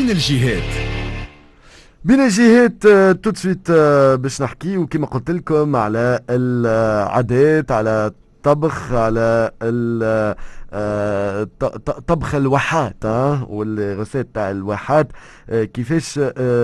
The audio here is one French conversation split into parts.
بين الجهات. بين الجهات تو سويت باش نحكي وكما قلت لكم على العادات، على الطبخ، على طبخ الواحات والغسات تاع الواحات. كيفاش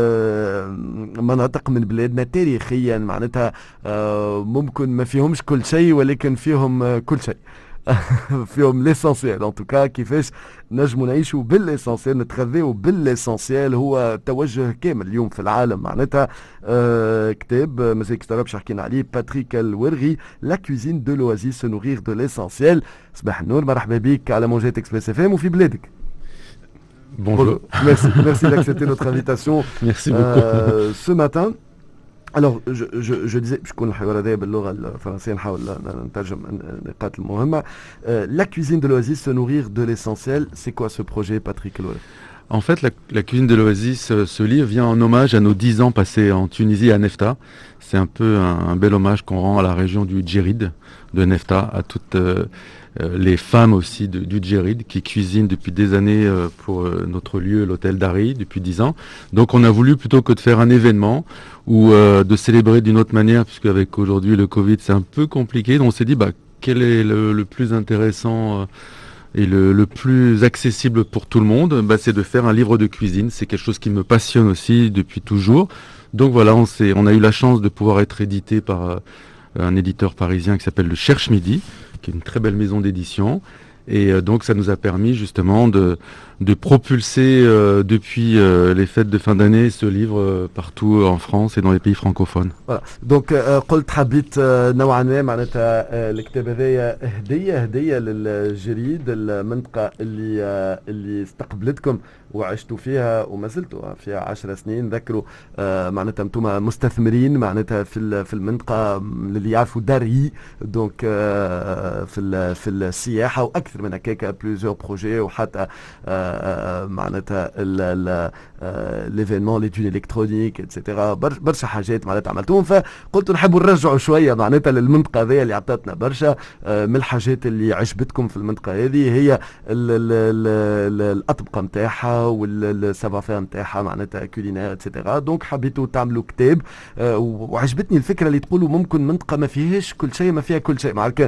مناطق من بلادنا تاريخيا معناتها ممكن ما فيهمش كل شيء ولكن فيهم كل شيء. فيهم ليسانسيال ان توكا، كيفاش نجموا نعيشوا بالليسانسيال، نتغذاو بالليسانسيال. هو توجه كامل اليوم في العالم معناتها. كتاب مازال كتاب باش حكينا عليه، باتريك الورغي، لا كوزين دو لوازي سو نوغير دو ليسانسيال. صباح النور، مرحبا بك على موجات اكسبريس اف ام وفي بلادك. Bonjour. Merci d'accepter notre invitation. Merci beaucoup. Ce matin. Alors, je disais, بشكون الحوار هذا باللغة الفرنسية نحاول نترجم النقاط المهمة. La cuisine de l'Oasis, se nourrir de l'essentiel, c'est quoi ce projet, Patrick Loer? En fait, la cuisine de l'Oasis, ce livre vient en hommage à nos 10 ans passés en Tunisie à Nefta. C'est un peu un bel hommage qu'on rend à la région du Djerid de Nefta, à toutes les femmes aussi du Djerid qui cuisinent depuis des années pour notre lieu, l'hôtel Dari, depuis 10 ans. Donc on a voulu, plutôt que de faire un événement ou de célébrer d'une autre manière, puisque avec aujourd'hui le Covid c'est un peu compliqué, donc on s'est dit quel est le plus intéressant et le plus accessible pour tout le monde, c'est de faire un livre de cuisine. C'est quelque chose qui me passionne aussi depuis toujours. Donc voilà, on a eu la chance de pouvoir être édité par un éditeur parisien qui s'appelle le Cherche Midi, qui est une très belle maison d'édition. Et donc ça nous a permis justement de propulser depuis les fêtes de fin d'année ce livre partout en France et dans les pays francophones. Voilà. Donc قلت حبيت نوعا ما معناتها الكتاب هذايا هدية للجريد، المنطقة اللي استقبلتكم وعشتوا فيها وما زلتوا فيها 10 سنين. ذكروا معناتها انتم مستثمرين معناتها في المنطقة اللي يعرفوا داري، دونك في السياحة واكثر من هكاك بلوزيور بروجي، وحتى معناتها ليفينمون لي دون الكترونيك اتسيتيرا، برشا حاجات معناتها عملتوهم. فقلت نحبوا نرجعوا شويه معناتها للمنطقه هذه اللي عطاتنا برشا. من الحاجات اللي عجبتكم في المنطقه هذه هي الاطبقه نتاعها والسافافير نتاعها معناتها كولينير اتسيتيرا. دونك حبيتوا تعملوا كتاب، وعجبتني الفكره اللي تقولوا ممكن منطقه ما فيهاش كل شيء، ما فيها كل شيء معناتها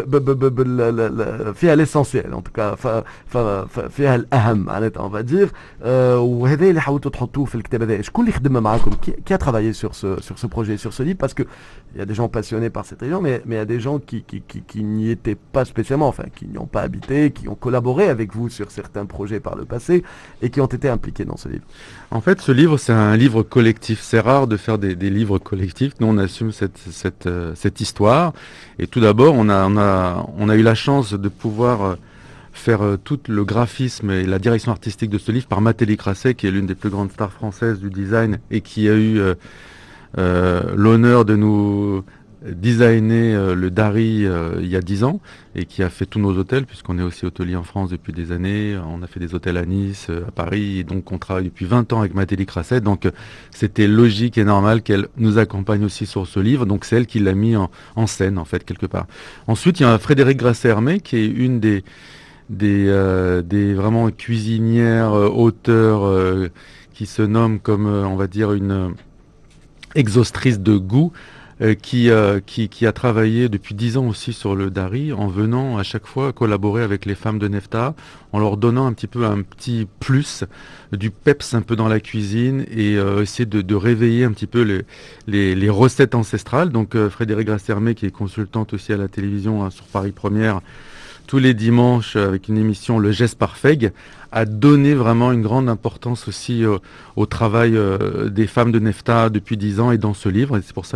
فيها ليسانسيال ان توكا، فيها الاهم معناتها اون فادير. وهذا اللي حاولتوا تحطوه في الكتاب هذا. شكون اللي خدم معاكم؟ qui a travaillé sur ce projet, sur ce livre? Parce que il y a des gens passionnés par cette région, mais il y a des gens qui n'y étaient pas spécialement, enfin qui n'y ont pas habité, qui ont collaboré avec vous sur certains projets par le passé et qui ont été impliqués dans ce livre. En fait, ce livre, c'est un livre collectif. C'est rare de faire des livres collectifs. Nous, on assume cette histoire. Et tout d'abord, on a eu la chance de pouvoir faire tout le graphisme et la direction artistique de ce livre par Mathélie Crasset, qui est l'une des plus grandes stars françaises du design et qui a eu l'honneur de nous designer le Dari il y a 10 ans et qui a fait tous nos hôtels, puisqu'on est aussi hôtelier en France depuis des années. On a fait des hôtels à Nice, à Paris, et donc on travaille depuis 20 ans avec Mathélie Crasset. Donc c'était logique et normal qu'elle nous accompagne aussi sur ce livre. Donc c'est elle qui l'a mis en scène en fait quelque part. Ensuite il y a Frédéric Grasset-Hermé qui est une des vraiment cuisinières, auteurs qui se nomme comme on va dire une exhaustrice de goût, qui a travaillé depuis 10 ans aussi sur le Dari, en venant à chaque fois collaborer avec les femmes de Nefta, en leur donnant un petit plus, du peps un peu dans la cuisine, et essayer de réveiller un petit peu les recettes ancestrales. Donc Frédéric Grasset-Hermé, qui est consultante aussi à la télévision sur Paris Première, tous les dimanches avec une émission Le Geste Parfait, a donné vraiment une grande importance aussi au travail des femmes de Nefta depuis 10 ans et dans ce livre. Et c'est pour ça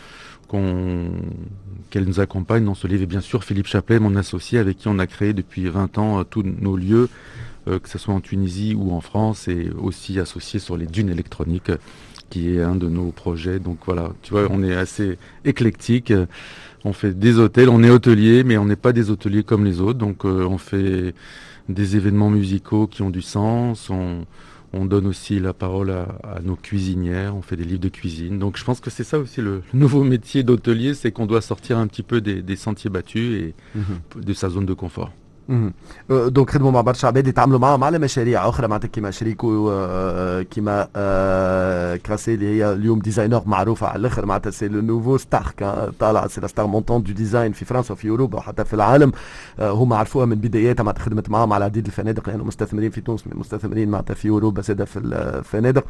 qu'elle nous accompagne dans ce livre. Et bien sûr Philippe Chaplet, mon associé, avec qui on a créé depuis 20 ans tous nos lieux, que ce soit en Tunisie ou en France, et aussi associé sur les dunes électroniques, qui est un de nos projets. Donc voilà, tu vois, on est assez éclectique. On fait des hôtels, on est hôtelier, mais on n'est pas des hôteliers comme les autres. Donc on fait des événements musicaux qui ont du sens. On donne aussi la parole à nos cuisinières. On fait des livres de cuisine. Donc je pense que c'est ça aussi le nouveau métier d'hôtelier, c'est qu'on doit sortir un petit peu des sentiers battus et de sa zone de confort. دونك خدموا مع برشا عباد يتعاملوا معاهم على مشاريع اخرى معناتها كيما شريكو كيما كراسي اللي هي اليوم ديزاينر معروفه على الاخر معناتها سي لو نوفو ستار طالع سي لا ستار مونتون دو ديزاين في فرنسا وفي اوروبا وحتى في العالم. هما عرفوها من بداياتها معناتها خدمت معاهم على عديد الفنادق لانه مستثمرين في تونس مستثمرين معناتها في اوروبا زاده في الفنادق.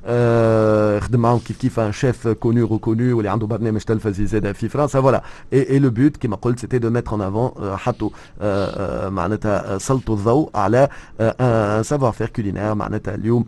خدم معاهم كيف ان شيف كونو ريكونو واللي عنده برنامج تلفزي زاده في فرنسا فوالا. اي لو بوت كيما قلت سيتي دو ميتر ان افون حطوا معناتها سلطوا الضوء على سافوار فير كولينير معناتها اليوم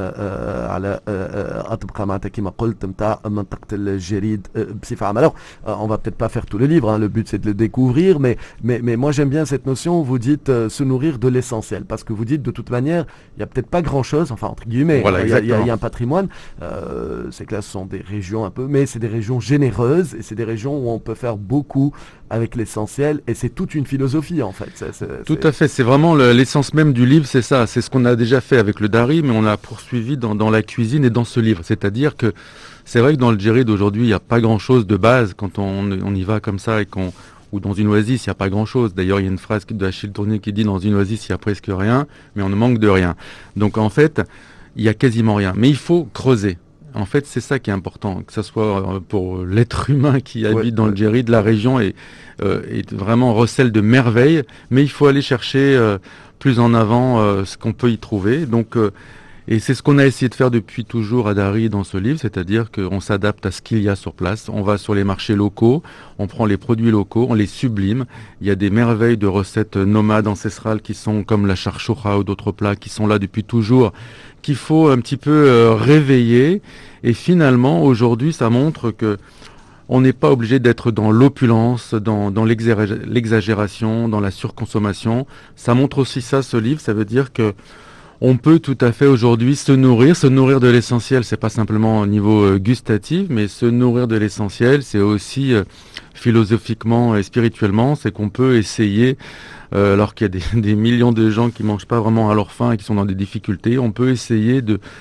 على اطبقه معناتها كيما قلت نتاع منطقه الجريد بصفه عامه. On va peut-être pas faire tout le livre, hein, le but c'est de le découvrir, mais moi j'aime bien cette notion où vous dites se nourrir de l'essentiel, parce que vous dites de toute manière, il n'y a peut-être pas grand-chose, enfin entre guillemets, voilà, il y a un patrimoine, c'est que là ce sont des régions un peu, mais c'est des régions généreuses, et c'est des régions où on peut faire beaucoup avec l'essentiel, et c'est toute une philosophie en fait. Tout à fait, c'est vraiment l'essence même du livre, c'est ça, c'est ce qu'on a déjà fait avec le Dari, mais on a poursuivi dans la cuisine et dans ce livre, c'est-à-dire que c'est vrai que dans le Djerid d'aujourd'hui, il n'y a pas grand-chose de base quand on y va comme ça et ou dans une oasis, il n'y a pas grand-chose. D'ailleurs, il y a une phrase de Achille Tournier qui dit « Dans une oasis, il y a presque rien, mais on ne manque de rien ». Donc en fait, il y a quasiment rien. Mais il faut creuser. En fait, c'est ça qui est important, que ce soit pour l'être humain qui habite dans le Djerid, la région est vraiment recèle de merveilles, mais il faut aller chercher plus en avant ce qu'on peut y trouver. Donc et c'est ce qu'on a essayé de faire depuis toujours à Dari dans ce livre, c'est-à-dire qu'on s'adapte à ce qu'il y a sur place. On va sur les marchés locaux, on prend les produits locaux, on les sublime. Il y a des merveilles de recettes nomades ancestrales qui sont comme la charchoura ou d'autres plats qui sont là depuis toujours, qu'il faut un petit peu réveiller. Et finalement, aujourd'hui, ça montre que on n'est pas obligé d'être dans l'opulence, dans l'exagération, dans la surconsommation. Ça montre aussi ça, ce livre. Ça veut dire que on peut tout à fait aujourd'hui se nourrir de l'essentiel. C'est pas simplement au niveau gustatif, mais se nourrir de l'essentiel, c'est aussi philosophiquement et spirituellement, c'est qu'on peut essayer, alors qu'il y a des millions de gens qui mangent pas vraiment à leur faim et qui sont dans des difficultés, on peut essayer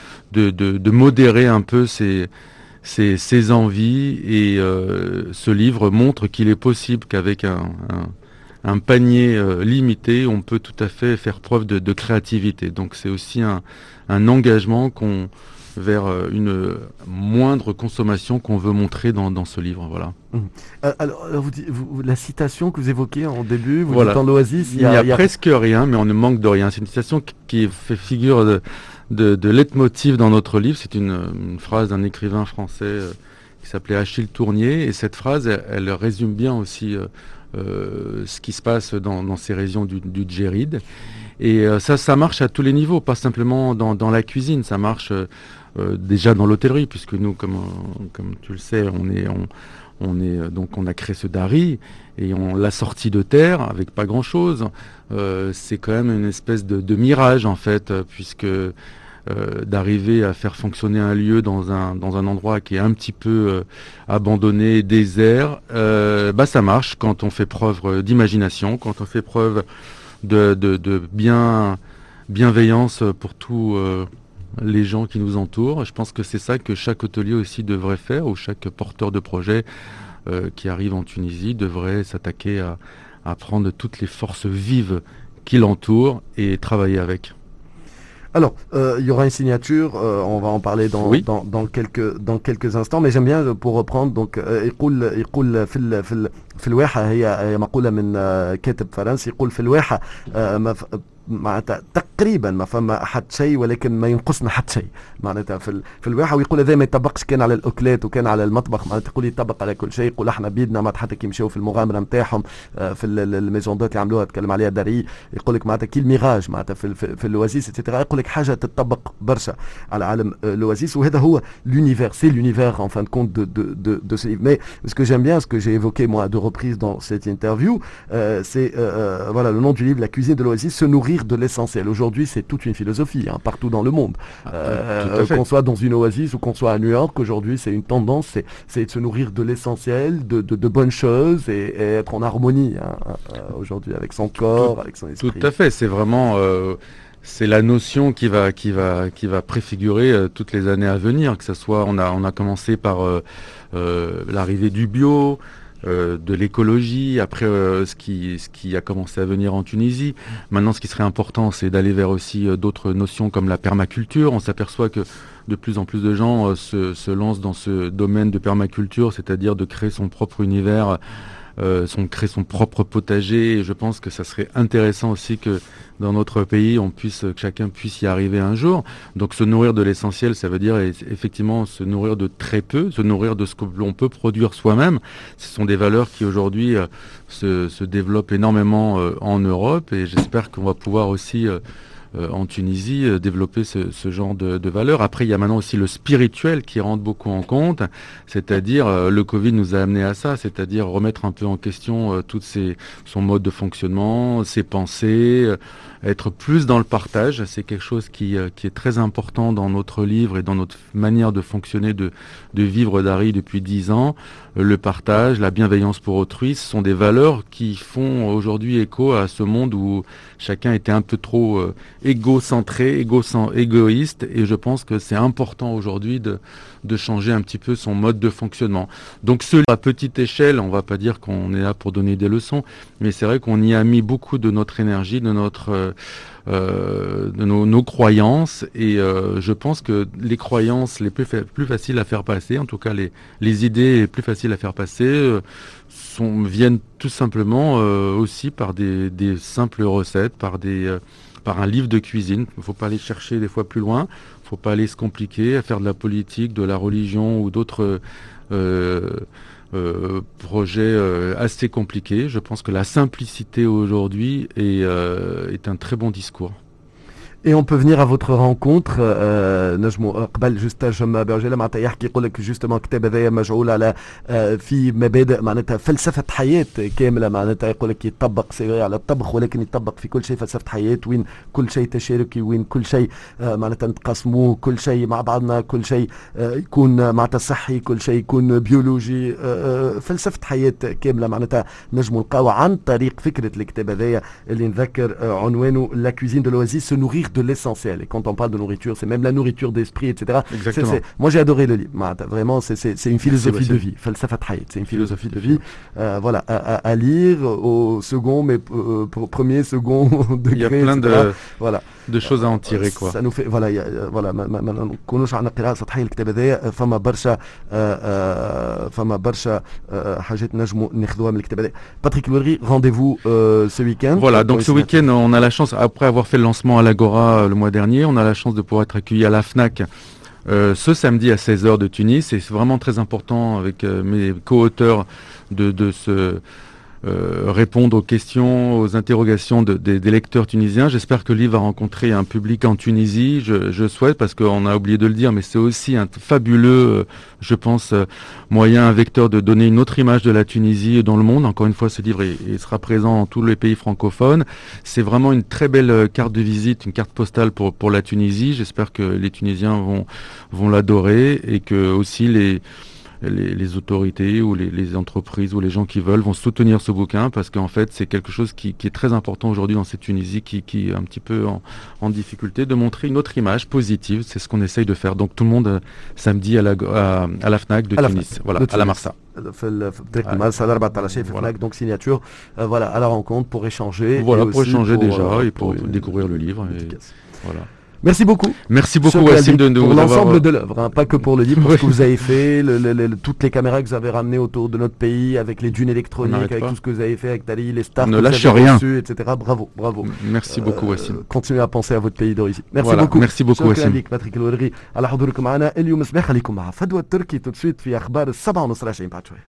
de modérer un peu ses envies et ce livre montre qu'il est possible qu'avec un panier limité, on peut tout à fait faire preuve de créativité. Donc c'est aussi un engagement vers une moindre consommation qu'on veut montrer dans ce livre. Voilà. Alors la citation que vous évoquez en début, vous dites dans l'Oasis, il y a presque rien, mais on ne manque de rien. C'est une citation qui fait figure de leitmotiv dans notre livre. C'est une phrase d'un écrivain français qui s'appelait Achille Tournier, et cette phrase, elle résume bien aussi ce qui se passe dans ces régions du Djerid. Et ça marche à tous les niveaux, pas simplement dans la cuisine, ça marche déjà dans l'hôtellerie, puisque nous, comme tu le sais, on a créé ce Dari et on l'a sorti de terre avec pas grand-chose. C'est quand même une espèce de mirage en fait, puisque d'arriver à faire fonctionner un lieu dans un endroit qui est un petit peu abandonné, désert, ça marche quand on fait preuve d'imagination, quand on fait preuve de bienveillance pour tous les gens qui nous entourent. Je pense que c'est ça que chaque hôtelier aussi devrait faire, ou chaque porteur de projet qui arrive en Tunisie devrait s'attaquer à prendre toutes les forces vives qui l'entourent et travailler avec. Alors, il y aura une signature, on va en parler dans quelques instants, mais j'aime bien pour reprendre. Donc, يقول في الواحة هي مقولة من كاتب فرنسي يقول في الواحة معناتها تقريبا ما فما حد شيء ولكن ما ينقصنا حد شيء معناتها في الواحة. ويقول هذا ما يطبقش كان على الاكلات وكان على المطبخ معناتها يقول يطبق على كل شيء. يقول احنا بيدنا معناتها حتى كي مشاو في المغامره نتاعهم في الميزوندات اللي عملوها تكلم عليها داري يقول لك معناتها كي الميراج معناتها في الاوازيس اتسيتيرا يقول لك حاجه تطبق برشا على عالم الاوازيس. وهذا هو l'univers, c'est l'univers en fin de compte de ce livre. Mais ce que j'aime bien, ce que j'ai évoqué moi à deux reprises dans cette interview, c'est voilà le nom du livre, La cuisine de l'oasis, se nourrir de l'essentiel. Aujourd'hui, c'est toute une philosophie partout dans le monde. Qu'on soit dans une oasis ou qu'on soit à New York, aujourd'hui, c'est une tendance, c'est de se nourrir de l'essentiel, de bonnes choses et être en harmonie aujourd'hui avec son corps, avec son esprit. Tout à fait, c'est vraiment c'est la notion qui va préfigurer toutes les années à venir. Que ce soit, on a commencé par l'arrivée du bio. de l'écologie, après ce qui a commencé à venir en Tunisie. Maintenant, ce qui serait important, c'est d'aller vers aussi d'autres notions comme la permaculture. On s'aperçoit que de plus en plus de gens se lancent dans ce domaine de permaculture, c'est-à-dire de créer son propre univers, créer son propre potager. Et je pense que ça serait intéressant aussi que dans notre pays, que chacun puisse y arriver un jour. Donc se nourrir de l'essentiel, ça veut dire effectivement se nourrir de très peu, se nourrir de ce que l'on peut produire soi-même. Ce sont des valeurs qui aujourd'hui se développent énormément en Europe, et j'espère qu'on va pouvoir aussi en Tunisie développer ce genre de valeurs. Après, il y a maintenant aussi le spirituel qui rentre beaucoup en compte, c'est-à-dire le Covid nous a amené à ça, c'est-à-dire remettre un peu en question son mode de fonctionnement, ses pensées, être plus dans le partage. C'est quelque chose qui est très important dans notre livre et dans notre manière de fonctionner, de vivre d'Harry depuis 10 ans. Le partage, la bienveillance pour autrui, ce sont des valeurs qui font aujourd'hui écho à ce monde où chacun était un peu trop égocentré, égoïste, et je pense que c'est important aujourd'hui de changer un petit peu son mode de fonctionnement. Donc à petite échelle, on va pas dire qu'on est là pour donner des leçons, mais c'est vrai qu'on y a mis beaucoup de notre énergie, de nos croyances, et je pense que les croyances les plus faciles à faire passer, en tout cas les idées les plus faciles à faire passer, viennent tout simplement aussi par des simples recettes, par un livre de cuisine. Il ne faut pas aller chercher des fois plus loin, il ne faut pas aller se compliquer à faire de la politique, de la religion ou d'autres projets assez compliqués. Je pense que la simplicité aujourd'hui est un très bon discours. Et on peut venir à votre rencontre نجموا قبل جوست ترجم برجله معناتها يحكي يقول لك جوستومون الكتاب هذايا مجعول على في مبادئ معناتها فلسفه حياه كامله، معناتها يقول لك يطبق على الطبخ ولكن يطبق في كل شيء فلسفه حياه، وين كل شيء تشاركي، وين كل شيء معناتها نتقاسموه، كل شيء مع بعضنا، كل شيء يكون معناتها صحي، كل شيء يكون بيولوجي، فلسفه حياه كامله معناتها نجموا نلقاو عن طريق فكره الكتاب هذايا اللي نذكر عنوانه لا cuisine de l'oasis, se nourrir de l'essentiel. Et quand on parle de nourriture, c'est même la nourriture d'esprit, etc. Moi, j'ai adoré le livre. Vraiment, c'est une philosophie de vie. C'est une philosophie de vie. Voilà, à lire au second, mais premier, second degré. Il y a plein de choses à en tirer, quoi. Ça nous fait, voilà, ما نكونوش عندنا قراءة سطحية الكتاب هذايا، فما برشا حاجات نجموا ناخذوها من الكتاب هذايا. Patrick Loury, rendez-vous ce week-end. Voilà, donc ce week-end, on a la chance, après avoir fait le lancement à l'Agora le mois dernier, on a la chance de pouvoir être accueilli à la FNAC ce samedi à 16h de Tunis, et c'est vraiment très important avec mes co-auteurs de se répondre aux questions, aux interrogations des lecteurs tunisiens. J'espère que le livre va rencontrer un public en Tunisie, je souhaite, parce qu'on a oublié de le dire, mais c'est aussi un fabuleux, je pense, moyen, un vecteur de donner une autre image de la Tunisie dans le monde. Encore une fois, ce livre sera présent dans tous les pays francophones. C'est vraiment une très belle carte de visite, une carte postale pour la Tunisie. J'espère que les Tunisiens vont l'adorer, et que aussi les autorités ou les entreprises ou les gens qui veulent vont soutenir ce bouquin, parce qu'en fait c'est quelque chose qui est très important aujourd'hui dans cette Tunisie qui est un petit peu en difficulté, de montrer une autre image positive. C'est ce qu'on essaye de faire. Donc tout le monde samedi à la FNAC de Tunis, voilà, à la Marsa. Donc signature, voilà, à la rencontre pour échanger. Voilà, pour échanger déjà et pour découvrir le livre. Voilà. Merci beaucoup. Merci beaucoup, Wassim, pour l'ensemble de l'œuvre, pas que pour le livre, pour ce que vous avez fait, toutes les caméras que vous avez ramenées autour de notre pays, avec les dunes électroniques, avec tout ce que vous avez fait avec Tali, les stars que vous avez reçues, etc. Bravo. Merci beaucoup, Wassim. Continuez à penser à votre pays d'origine. Merci beaucoup. Merci beaucoup, Wassim. Patrick Loury على حضوركم معنا اليوم. صباح عليكم مع فدوى التركي tout de suite في أخبار 7:30 بعد شوي.